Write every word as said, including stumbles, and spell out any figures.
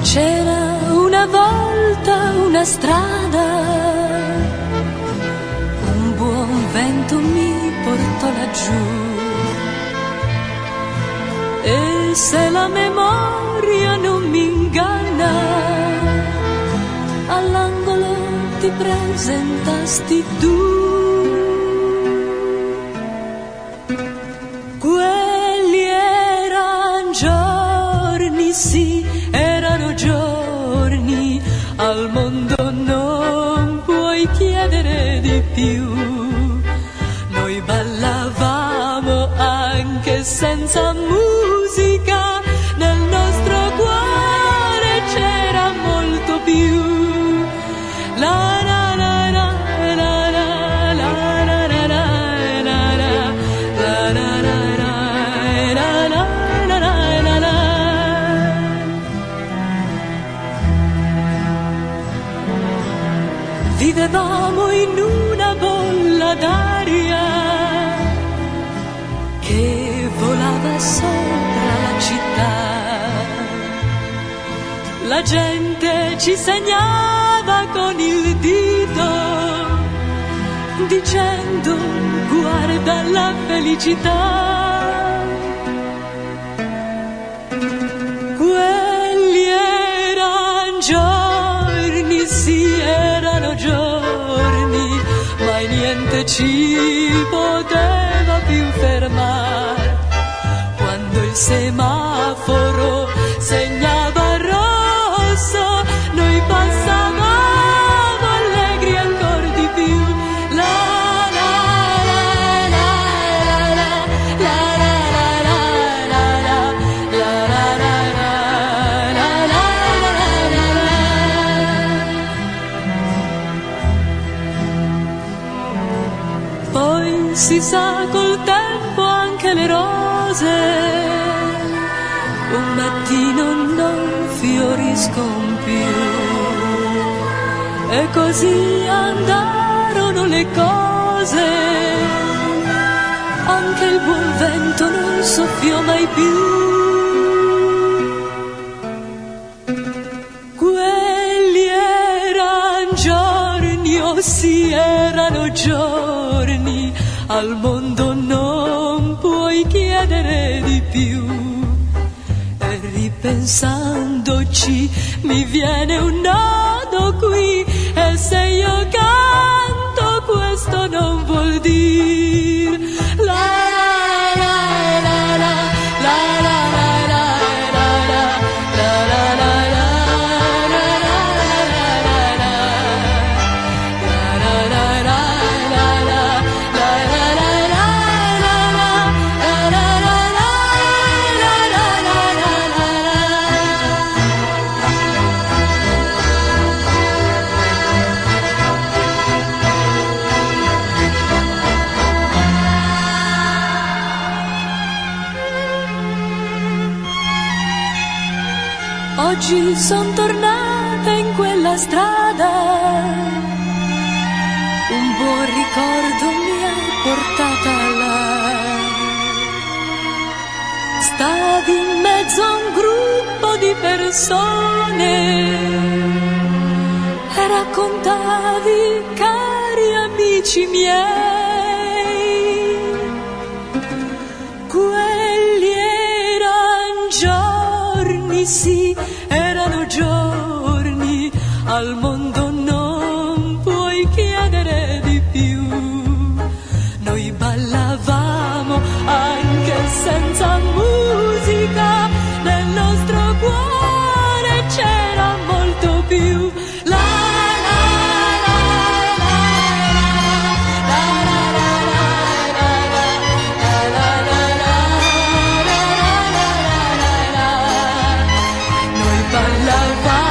C'era una volta una strada, un buon vento mi portò laggiù, e se la memoria non mi inganna, all'angolo ti presentasti tu. Quelli eran giorni, sì, erano giorni, al mondo non puoi chiedere di più. Noi ballavamo anche senza musica, nel nostro cuore c'era molto più. La la la la la la la la la la la la la la la. Vivevamo in una bolla d'aria che volava sopra la città. La gente ci segnava con il dito, dicendo guarda la felicità. Quelli eran giorni, sì, erano giorni, mai niente ci poteva più fermare. Quando il semaforo segnava rosso, noi passavamo allegri ancor di più. La la la la la la la la la la la. Poi si sa col tempo anche le rose un mattino non fioriscono più, e così andarono le cose, anche il buon vento non soffiò mai più. Quelli eran giorni, oh sì, erano giorni, al mondo non puoi chiedere di più. E ripensandoci mi viene un nodo qui, e se io canto questo non vuol dire la la la la la la la la la la la la. Oggi son tornata in quella strada, un buon ricordo mi ha portata là. Stavi in mezzo a un gruppo di persone e raccontavi, cari amici miei, quelli eran giorni, sì, erano giorni, al mondo non puoi chiedere di più. Noi ballavamo anche senza musica, nel nostro cuore c'era molto più. La la la la la la la la la la la la. Noi ballavamo